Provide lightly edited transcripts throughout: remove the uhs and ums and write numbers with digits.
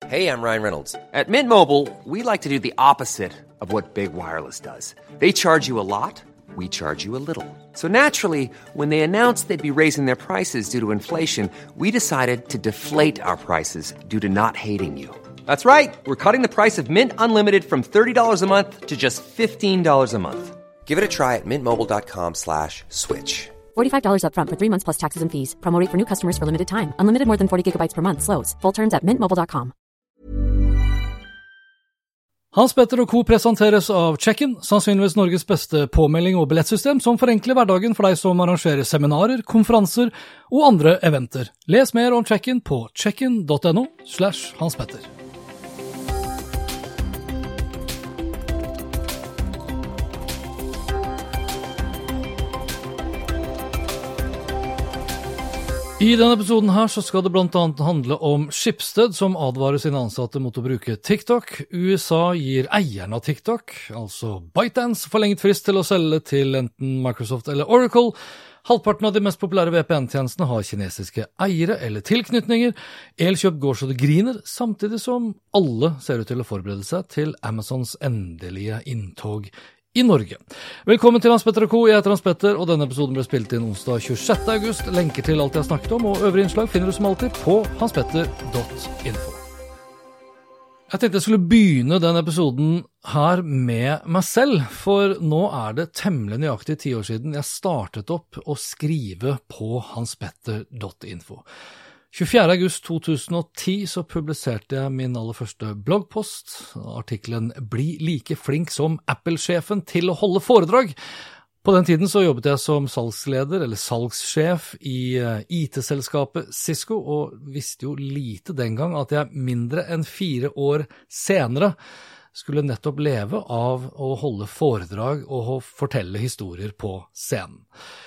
Hey, I'm Ryan Reynolds. At Mint Mobile, we like to do the opposite of what Big Wireless does. They charge you a lot, we charge you a little. So naturally, when they announced they'd be raising their prices due to inflation, we decided to deflate our prices due to not hating you. That's right. We're cutting the price of Mint Unlimited from $30 a month to just $15 a month. Give it a try at mintmobile.com/switch. $45 up front for 3 months plus taxes and fees. Promo rate for new customers for limited time. Unlimited more than 40 gigabytes per month. Slows full terms at mintmobile.com. Hans Petter og Co. presenteres av Check-in, sannsynligvis Norges beste påmelding- og billettsystem som forenkler hverdagen for deg som arrangerer seminarer, konferanser og andre eventer. Les mer om Check-in på checkin.no/Hans-Petter. I denne episoden her så skal det blant annet handle om Schibsted som advarer sine ansatte mot å bruke TikTok. USA gir eierne av TikTok, altså ByteDance, forlenget frist til å selge til enten Microsoft eller Oracle. Halvparten av de mest populære VPN-tjenestene har kinesiske eiere eller tilknytninger. Elkjøp går så det griner, samtidig som alle ser ut til å forberede seg til Amazons endelige inntog i Norge. Velkommen til Hans Petter og Co. Jeg heter Hans Petter, og denne episoden ble spilt inn onsdag 26. august. Lenker til alt jeg har snakket om, og øvrige innslag finner du som alltid på hanspetter.info. Jeg tenkte jeg skulle begynne denne episoden her med meg selv, for nå det temmelig nøyaktig 10 år siden jeg startet opp å skrive på hanspetter.info. 24. august 2010 så publiserte jeg min aller første bloggpost, artikkelen «Bli like flink som Apple-sjefen til å holde foredrag». På den tiden så jobbet jeg som salgsleder eller salgssjef i IT-selskapet Cisco, og visste jo lite den gang at jeg mindre enn 4 år senere skulle nettopp leve av å holde foredrag og fortelle historier på scenen.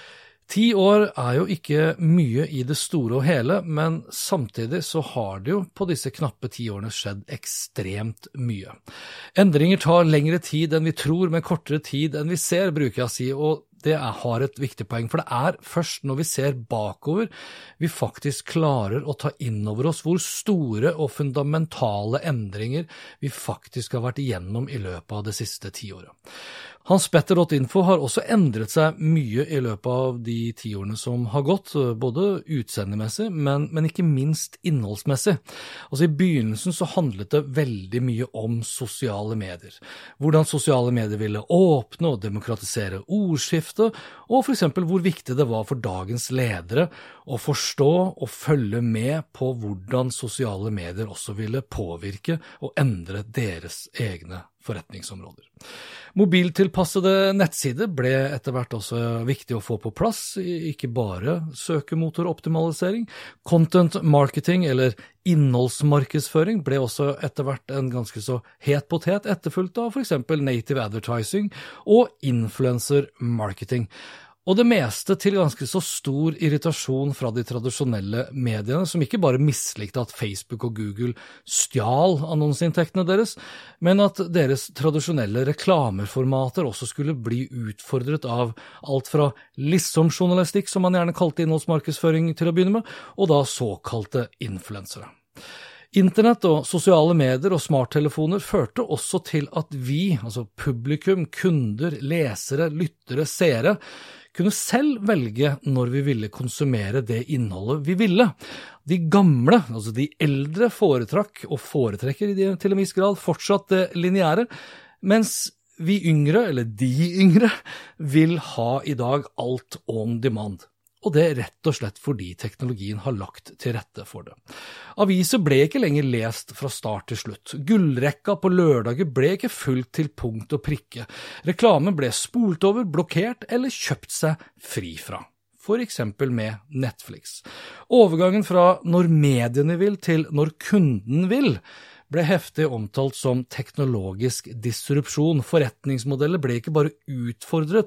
10 år jo ikke mye i det store og hele, men samtidig så har det jo på disse knappe 10 årene skjedd ekstremt mye. Endringer tar lengre tid enn vi tror, men kortere tid enn vi ser, bruker jeg å si, og det har et viktig poeng, for det først når vi ser bakover vi faktisk klarer å ta inn over oss hvor store og fundamentale endringer vi faktisk har vært igjennom i løpet av det siste 10 året. Hanspetter.info har også endret seg mye i løpet av de 10 årene som har gått, både utseendemessig, men ikke minst innholdsmessig. Altså I begynnelsen så handlet det veldig mye om sosiale medier. Hvordan sosiale medier ville åpne og demokratisere ordskiftet, og for eksempel hvor viktig det var for dagens ledere å forstå og følge med på hvordan sosiale medier også ville påvirke og endre deres egne forretningsområder. Mobiltilpassede nettsider ble etter hvert også viktig å få på plass, ikke bare søkemotoroptimalisering. Content marketing eller innholdsmarkedsføring ble også etter hvert en ganske så het potet, etterfulgt av for eksempel native advertising og influencer marketing. Og det meste til ganske så stor irritasjon fra de tradisjonelle mediene, som ikke bare mislikte at Facebook og Google stjal annonseinntektene deres, men at deres tradisjonelle reklameformater også skulle bli utfordret av alt fra liksom-journalistikk, som man gjerne kalte innholdsmarkedsføring til å begynne med, og da såkalte influensere. Internett og sosiale medier og smarttelefoner førte også til at vi, altså publikum, kunder, lesere, lyttere, seere, kunne selv velge når vi ville konsumere det innholdet vi ville. De gamle, altså de eldre foretrakk og foretrekker til en viss grad fortsatt det lineære, mens vi yngre, eller de yngre, vil ha i dag alt on demand. Og det rett og slett fordi teknologien har lagt til rette for det. Aviser ble ikke lenger lest fra start til slutt. Gullrekka på lørdager ble ikke fulgt til punkt og prikke. Reklamen ble spolt over, blokkert eller kjøpt seg fri fra. For eksempel med Netflix. Overgangen fra når mediene vil til når kunden vil, ble heftig omtalt som teknologisk disrupsjon. Forretningsmodeller ble ikke bare utfordret,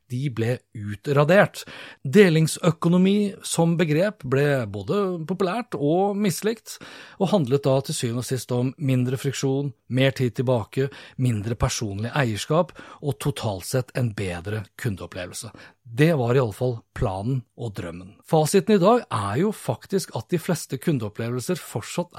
de ble utradert. Delingsøkonomi som begrep ble både populært og mislikt, og handlet da til syvende og sist om mindre friksjon, mer tid tilbake, mindre personlig eierskap og totalt sett en bedre kundeopplevelse. Det var i alle fall planen og drømmen. Fasiten i dag jo faktisk at de fleste kundeopplevelser fortsatt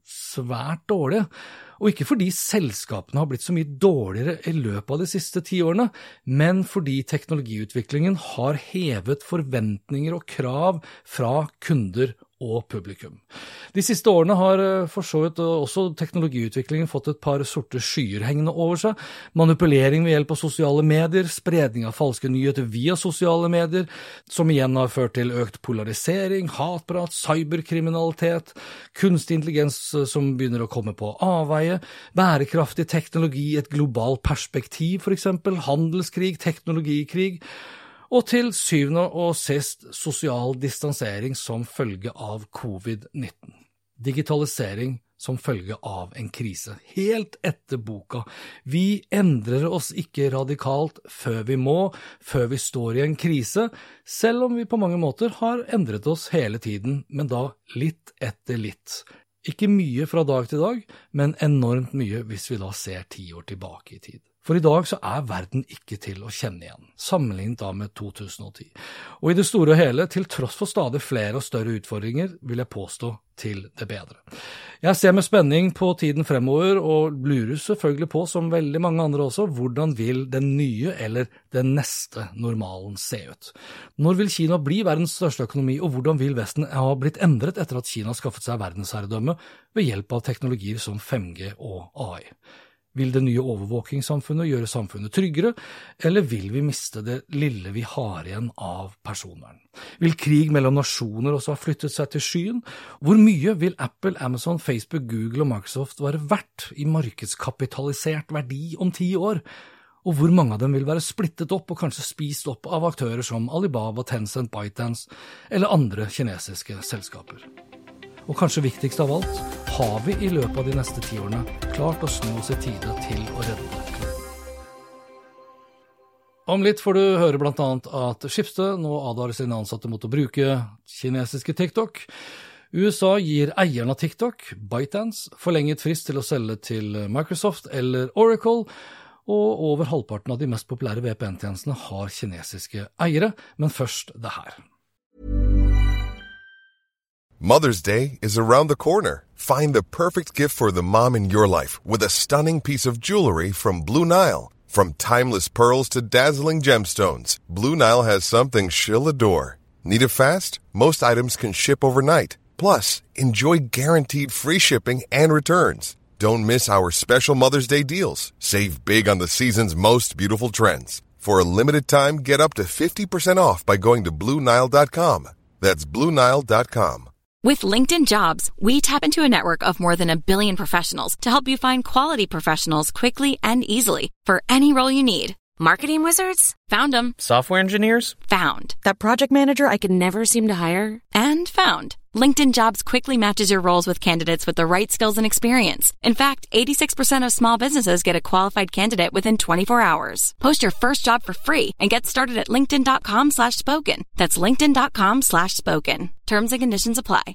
svært dårlige, og ikke fordi selskapene har blitt så mye dårligere i løpet av de siste 10 årene, men fordi teknologiutviklingen har hevet forventninger og krav fra kunder og publikum. De siste årene har for så vidt også teknologiutviklingen fått et par sorte skyer hengende over seg. Manipulering ved hjelp av sosiale medier, spredning av falske nyheter via sosiale medier, som igjen har ført til økt polarisering, hatprat, cyberkriminalitet, kunstig intelligens som begynner å komme på avveie, bærekraftig teknologi, et globalt perspektiv for eksempel, handelskrig, teknologikrig, og til syvende og sist sosial distansering som følge av covid-19. Digitalisering som følge av en krise, helt etter boka. Vi endrer oss ikke radikalt før vi må, før vi står i en krise, selv om vi på mange måter har endret oss hele tiden, men da litt etter litt. Ikke mye fra dag til dag, men enormt mye hvis vi da ser 10 år tilbake i tid. For i dag så verden ikke til å kjenne igjen, sammenlignet da med 2010. Og i det store og hele, til tross for stadig flere og større utfordringer, vil jeg påstå til det bedre. Jeg ser med spenning på tiden fremover, og lurer selvfølgelig på, som veldig mange andre også, hvordan vil den nye eller den neste normalen se ut? Når vil Kina bli verdens største økonomi, og hvordan vil Vesten ha blitt endret etter at Kina skaffet seg verdensherredømme ved hjelp av teknologier som 5G og AI? Vil det nye overvåkingssamfunnet gjøre samfunnet tryggere, eller vil vi miste det lille vi har igjen av personvern? Vil krig mellom nasjoner også ha flyttet seg til skyen? Hvor mye vil Apple, Amazon, Facebook, Google og Microsoft være verdt i markedskapitalisert verdi om 10 år? Og hvor mange av dem vil være splittet opp og kanskje spist opp av aktører som Alibaba, Tencent, ByteDance eller andre kinesiske selskaper? Og kanskje viktigst av alt, har vi i løpet av de neste 10 årene klart å snu oss i tide til å redde kloden? Om litt får du høre blant annet at Schibsted nå advarer sine ansatte mot å bruke kinesiske TikTok. USA gir eieren av TikTok, ByteDance, forlenget frist til å selge til Microsoft eller Oracle, og over halvparten av de mest populære VPN-tjenestene har kinesiske eiere, men først det her. Mother's Day is around the corner. Find the perfect gift for the mom in your life with a stunning piece of jewelry from Blue Nile. From timeless pearls to dazzling gemstones, Blue Nile has something she'll adore. Need it fast? Most items can ship overnight. Plus, enjoy guaranteed free shipping and returns. Don't miss our special Mother's Day deals. Save big on the season's most beautiful trends. For a limited time, get up to 50% off by going to BlueNile.com. That's BlueNile.com. With LinkedIn Jobs, we tap into a network of more than 1 billion professionals to help you find quality professionals quickly and easily for any role you need. Marketing wizards? Found them. Software engineers? Found. That project manager I could never seem to hire? And found. LinkedIn Jobs quickly matches your roles with candidates with the right skills and experience. In fact, 86% of small businesses get a qualified candidate within 24 hours. Post your first job for free and get started at linkedin.com/spoken. That's linkedin.com/spoken. Terms and conditions apply.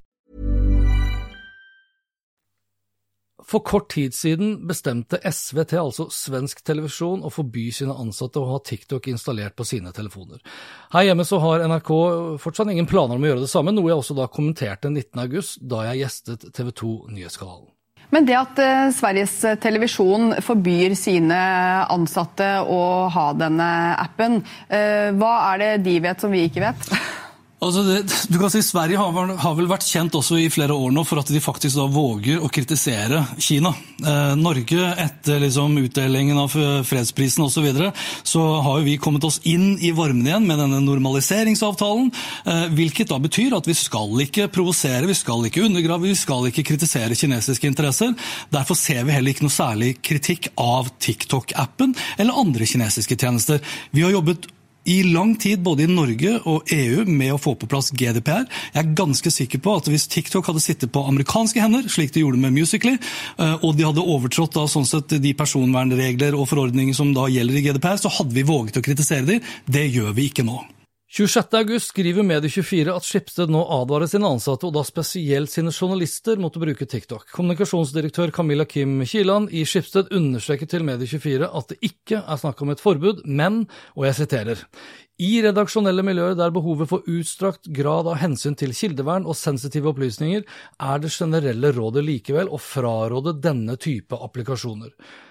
For kort tid siden bestemte SVT, altså svensk televisjon, å forby sine ansatte å ha TikTok installert på sine telefoner. Her hjemme så har NRK fortsatt ingen planer om å gjøre det samme, noe jeg også da kommenterte 19. august, da jeg gjestet TV 2 Nyhetskanalen. Men det at Sveriges televisjon forbyr sine ansatte å ha denne appen, hva det de vet som vi ikke vet? Altså du kan si Sverige har vel vært kjent også i flere år nå for at de faktisk da våger å kritisere Kina. Norge, etter liksom utdelingen av fredsprisen og så videre, så har jo vi kommet oss inn i varmen igjen med denne normaliseringsavtalen, hvilket da betyr at vi skal ikke provosere, vi skal ikke undergrave, vi skal ikke kritisere kinesiske interesser. Derfor ser vi heller ikke noe særlig kritikk av TikTok-appen eller andre kinesiske tjenester. Vi har jobbet I lang tid både i Norge og EU med å få på plass GDPR. Jeg ganske sikker på at hvis TikTok hadde sittet på amerikanske hender, slik de gjorde med Musical.ly, og de hadde overtrådt da sånn sett de personvernregler og forordninger som da gjelder i GDPR, så hadde vi våget å kritisere dem. Det gjør vi ikke nå. 26. august skriver Medie24 at Schibsted nå advarer sine ansatte, og da spesielt sine journalister, mot å bruke TikTok. Kommunikasjonsdirektør Camilla Kim Kielland i Schibsted understreker til Medie24 at det ikke snakk om et forbud, men, og jeg siterer, i redaksjonelle miljøer der behovet for utstrakt grad av hensyn til kildevern og sensitive opplysninger det generelle rådet likevel å fraråde denne type applikasjoner.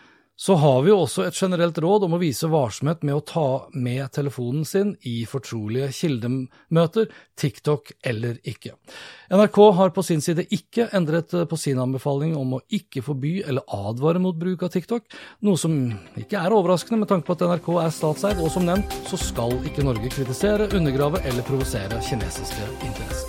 Så har vi jo også et generelt råd om å vise varsomhet med å ta med telefonen sin i fortrolige kildemøter, TikTok eller ikke. NRK har på sin side ikke endret på sin anbefaling om å ikke forby eller advare mot bruk av TikTok, noe som ikke overraskende med tanke på at NRK statseid, og som nevnt så skal ikke Norge kritisere, undergrave eller provosere kinesiske interesser.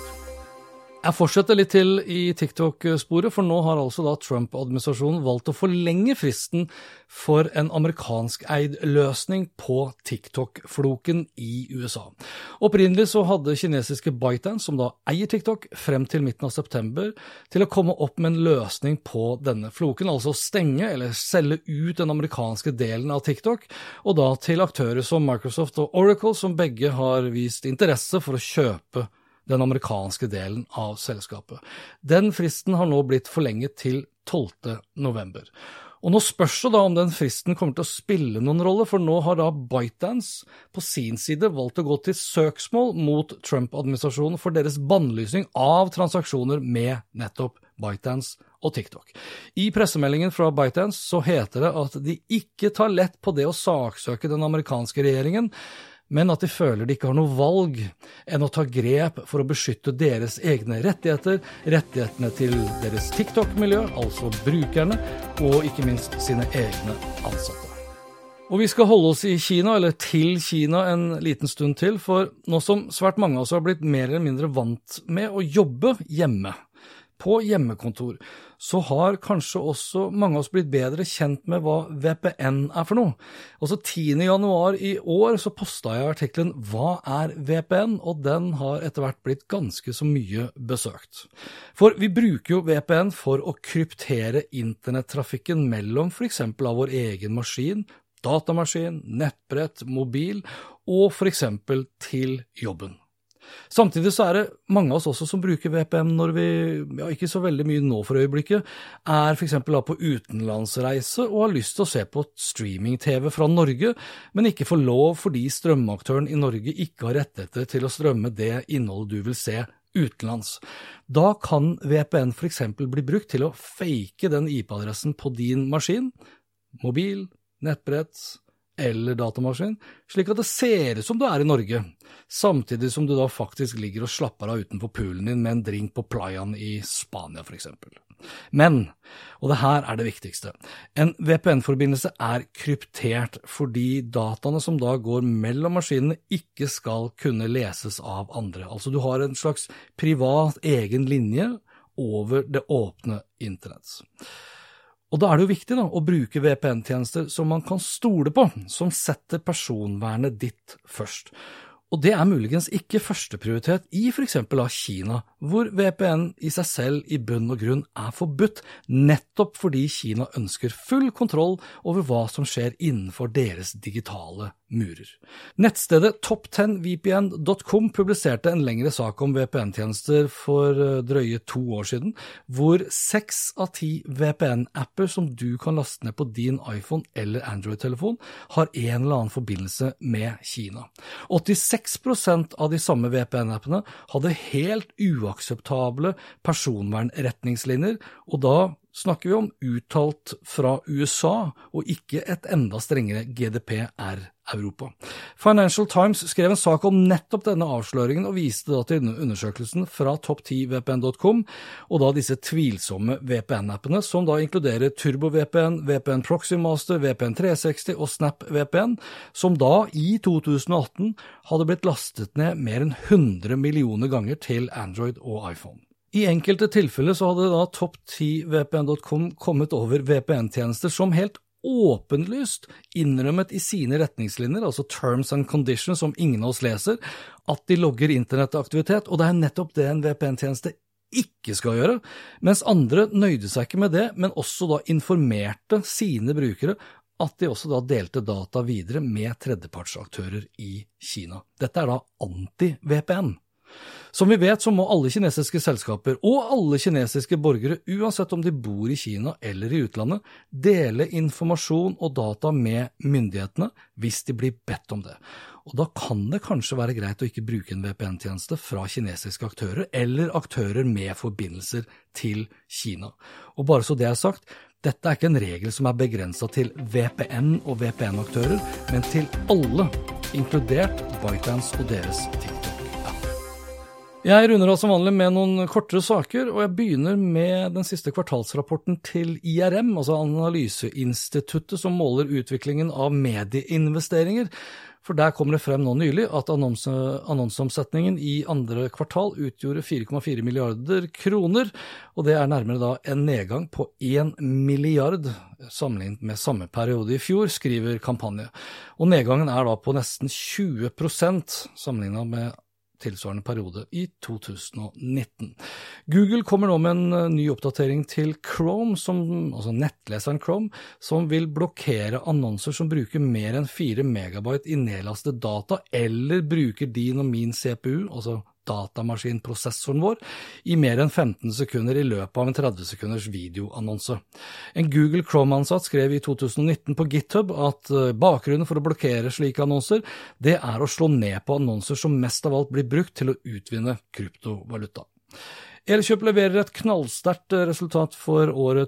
Jeg fortsetter litt til i TikTok-sporet, for nå har altså da Trump-administrasjonen valgt å forlenge fristen for en amerikansk-eid løsning på TikTok-floken i USA. Opprinnelig så hadde kinesiske ByteDance, som da eier TikTok, frem til midten av september til å komme opp med en løsning på denne floken, altså å stenge eller selge ut den amerikanske delen av TikTok, og da til aktører som Microsoft og Oracle, som begge har vist interesse for å kjøpe den amerikanske delen av selskapet. Den fristen har nå blitt forlenget til 12. november. Og nå spørs det da om den fristen kommer til å spille noen rolle, for nå har da ByteDance på sin side valgt å gå til søksmål mot Trump-administrasjonen for deres bannlysning av transaksjoner med nettopp ByteDance og TikTok. I pressemeldingen fra ByteDance så heter det at de ikke tar lett på det å saksøke den amerikanske regjeringen, men at de føler de ikke har noe valg enn å ta grep for å beskytte deres egne rettigheter, rettighetene til deres TikTok-miljø, altså brukerne, og ikke minst sine egne ansatte. Og vi skal holde oss i Kina, eller til Kina en liten stund til, for nå som svært mange av oss har blitt mer eller mindre vant med å jobbe hjemme, på hjemmekontor, så har kanskje også mange av oss blitt bedre kjent med hva VPN for noe. Også 10. januar i år så postet jeg artikkelen «Hva VPN?», og den har etter hvert blitt ganske så mye besøkt. For vi bruker jo VPN for å kryptere internettrafikken mellom for eksempel av vår egen maskin, datamaskin, nettbrett, mobil, og for eksempel til jobben. Samtidig så det mange av oss også som bruker VPN når vi, ikke så veldig mye nå for øyeblikket, for eksempel på utenlandsreise og har lyst til å se på streaming-TV fra Norge, men ikke får lov fordi strømaktøren i Norge ikke har rettigheter til å strømme det innholdet du vil se utenlands. Da kan VPN for eksempel bli brukt til å fake den IP-adressen på din maskin, mobil, nettbrett eller datamaskin, slik at det ser ut som du i Norge, samtidig som du da faktisk ligger og slapper av utenfor poolen din med en drink på playaen i Spania for eksempel. Men, og det her det viktigste, en VPN-forbindelse kryptert fordi dataene som da går mellom maskinene ikke skal kunne leses av andre. Altså du har en slags privat egen linje over det åpne internett. Og da det jo viktig da, å bruke VPN-tjenester som man kan stole på, som setter personvernet ditt først. Og det muligens ikke første prioritet i for eksempel av Kina, hvor VPN i seg selv i bunn og grunn forbudt, nettopp fordi Kina ønsker full kontroll over hva som skjer innenfor deres digitale murer. Nettstedet top10vpn.com publiserte en lengre sak om VPN-tjenester for drøye 2 år siden, hvor 6 av 10 VPN-apper som du kan laste ned på din iPhone eller Android-telefon har en eller annen forbindelse med Kina. 86% av de samme VPN-appene hadde helt uakseptable personvernretningslinjer, og da snakker vi om uttalt fra USA, og ikke et enda strengere GDPR-Europa. Financial Times skrev en sak om nettopp denne avsløringen og viste da til undersøkelsen fra top10vpn.com, og da disse tvilsomme VPN-appene, som da inkluderer TurboVPN, VPN Proxy Master, VPN 360 og SnapVPN, som da i 2018 hadde blitt lastet ned mer enn 100 millioner ganger til Android og iPhone. I enkelte tilfeller så hadde da top10vpn.com kommet over VPN-tjenester som helt åpenlyst innrømmet i sine retningslinjer, altså terms and conditions som ingen av oss leser, at de logger internettaktivitet, og det nettopp det en VPN-tjeneste ikke skal gjøre, mens andre nøyde seg ikke med det, men også da informerte sine brukere at de også da delte data videre med tredjepartsaktører i Kina. Dette da anti-VPN. Som vi vet så må alle kinesiske selskaper og alle kinesiske borgere, uansett om de bor i Kina eller i utlandet, dele informasjon og data med myndighetene hvis de blir bedt om det. Og da kan det kanskje være greit å ikke bruke en VPN-tjeneste fra kinesiske aktører eller aktører med forbindelser til Kina. Og bare så det sagt, dette ikke en regel som begrenset til VPN og VPN-aktører, men til alle, inkludert ByteDance og deres TikTok. Jeg runder av som vanlig med noen kortere saker, og jeg begynner med den siste kvartalsrapporten til IRM, altså Analyseinstituttet som måler utviklingen av medieinvesteringer. For der kommer det frem nå nylig at annonseomsetningen i andre kvartal utgjorde 4,4 milliarder kroner, og det nærmere da en nedgang på 1 milliard sammenlignet med samme periode i fjor, skriver Kampanje. Og nedgangen da på nesten 20% sammenlignet med tilsvarende periode i 2019. Google kommer nå med en ny oppdatering til Chrome, altså nettleseren Chrome, som vil blokkere annonser som bruker mer enn 4 megabyte i nedlastet data, eller bruker din og min CPU, altså datamaskinprosessoren vår, i mer enn 15 sekunder i løpet av en 30 sekunders videoannonse. En Google Chrome-ansatt skrev i 2019 på GitHub at bakgrunnen for å blokkere slike annonser, det å slå ned på annonser som mest av alt blir brukt til å utvinne kryptovaluta. Elkjøp leverer et knallsterkt resultat for året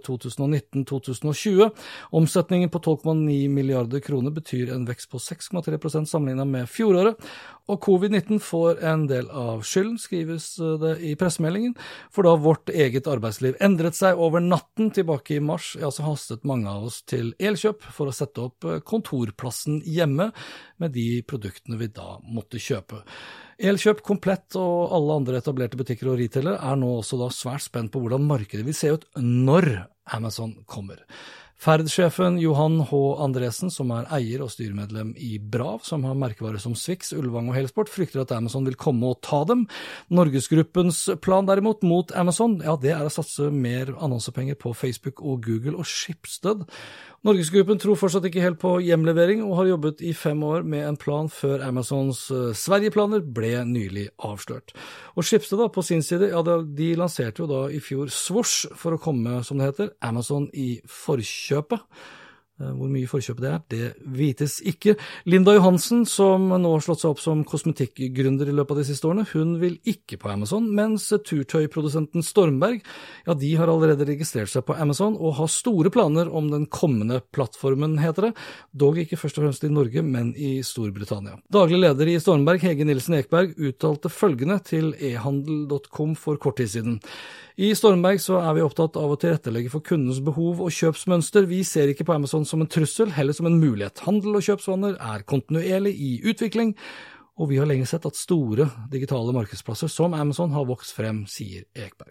2019-2020. Omsetningen på 12,9 milliarder kroner betyr en vekst på 6,3% sammenlignet med fjoråret, og covid-19 får en del av skylden, skrives det i pressemeldingen, for da vårt eget arbeidsliv endret seg over natten tilbake i mars, så hastet mange av oss til Elkjøp for å sette opp kontorplassen hjemme med de produktene vi da måtte kjøpe. Elkjøp, Komplett og alle andre etablerte butikker og retailer nå også da svært spent på hvordan markedet vil se ut når Amazon kommer. Ferdsjefen Johan H. Andresen, som eier og styremedlem i Brav, som har merkevarer som Swix, Ulvang og Helsport, frykter at Amazon vil komme og ta dem. Norgesgruppens plan derimot mot Amazon, det å satse mer annonsepenger på Facebook og Google og Schibsted. Norgesgruppen tror fortsatt ikke helt på hjemlevering og har jobbet i 5 år med en plan før Amazons Sverige-planer ble nylig avslørt. Og Schibsted på sin side, de lanserte jo da i fjor Swosh for å komme, som det heter, Amazon i forkjøpet. Hvor mye forkjøpet det vites ikke. Linda Johansen, som nå har slått seg opp som kosmetikkgründer i løpet av de siste årene, hun vil ikke på Amazon, mens turtøyprodusenten Stormberg, de har allerede registrert seg på Amazon og har store planer om den kommende plattformen, heter det, dog ikke først og fremst i Norge, men i Storbritannia. Daglig leder i Stormberg, Hege Nilsen Ekberg, uttalte følgende til ehandel.com for kort tid siden. I Stormberg så vi opptatt av å tilrettelegge for kundens behov og kjøpsmønster. Vi ser ikke på Amazon som en trussel, heller som en mulighet. Handel og kjøpsvaner kontinuerlig i utvikling, og vi har lenge sett at store digitale markedsplasser som Amazon har vokst frem, sier Ekberg.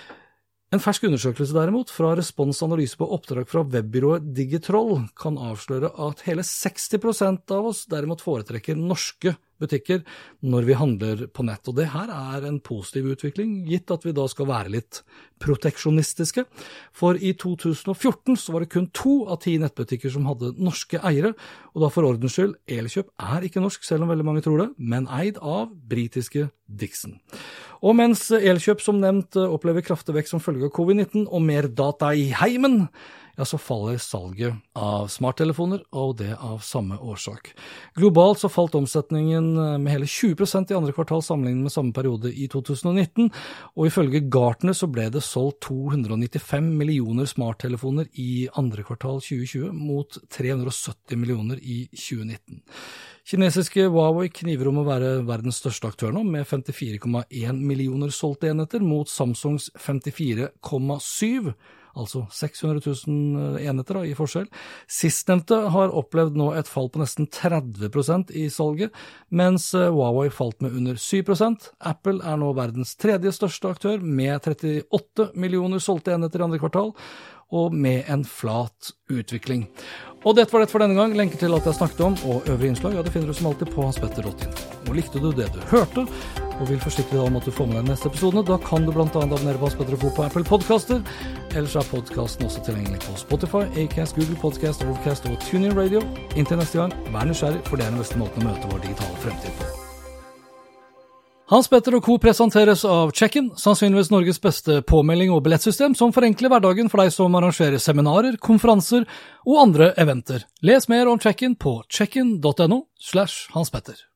En fersk undersøkelse derimot fra responsanalyse på oppdrag fra webbyrået Digitroll kan avsløre at hele 60% av oss derimot foretrekker norske butikker når vi handler på nett, og det her en positiv utvikling, gitt at vi da skal være litt proteksjonistiske. For i 2014 så var det kun 2 av 10 nettbutikker som hadde norske eiere, og da for ordens skyld, Elkjøp ikke norsk, selv om veldig mange tror det, men eid av britiske Dixon. Og mens Elkjøp som nevnt opplever kraftig vekst som følge av covid-19 og mer data i heimen, så faller salget av smarttelefoner, og det av samme årsak. Globalt så falt omsetningen med hele 20% i andre kvartal sammenlignet med samme periode i 2019, og ifølge Gartner så ble det solgt 295 millioner smarttelefoner i andre kvartal 2020 mot 370 millioner i 2019. Kinesiske Huawei kniver om å være verdens største aktør nå, med 54,1 millioner solgte enheter mot Samsungs 54,7, altså 600 000 enheter i forskjell. Sistnevnte har opplevd nå et fall på nesten 30% i salget, mens Huawei falt med under 7%. Apple nå verdens tredje største aktør, med 38 millioner solgte enheter i andre kvartal, og med en flat utvikling. Og dette var det for denne gang. Lenker til alt jeg snakket om og øvrige innslag, ja, det finner du som alltid på hanspetter.info. Og likte du det du hørte, og vil forsikre deg om at du får med deg neste episode, da kan du blant annet abonnere på Hans Petter og Co. på Apple Podcaster. Ellers podcasten også tilgjengelig på Spotify, Acast, Google Podcast, Overcast og TuneIn Radio. Inntil neste gang, vær nysgjerrig, for det den beste måten å møte vår digitale fremtid på. Hans Petter og Co. presenteres av Check-in, sannsynligvis Norges beste påmelding- og billettsystem som forenkler hverdagen for deg som arrangerer seminarer, konferanser og andre eventer. Les mer om Check-in på checkin.no/Hans Petter.